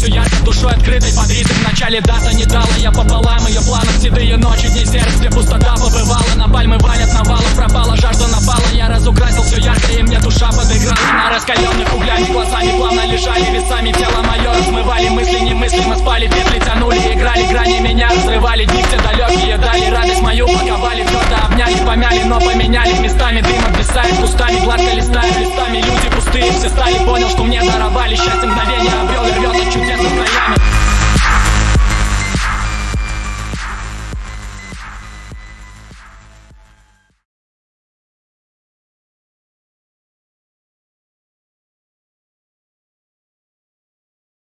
все ярко, душой открытой под ритм. В начале дата не дала я пополам ее планов. Седые ночи, дни сердц, где пустота побывала. На пальмы валят навалом, пропала жажда напала. Я разукрасил все ярко, и мне душа подыграла. На раскаленных углями глазами плавно лежали весами. Тело мое размывали мысли, не мысли. Мы спали, петли тянули, играли, грани меня разрывали. Дни все далекие, дали радость мою, паковали. Твердо обняли, помяли, но поменяли местами. Дым обвисает кустами, гладко листая листами. Люди пустые, все стали, понял, что мне даровали счастье мгновения.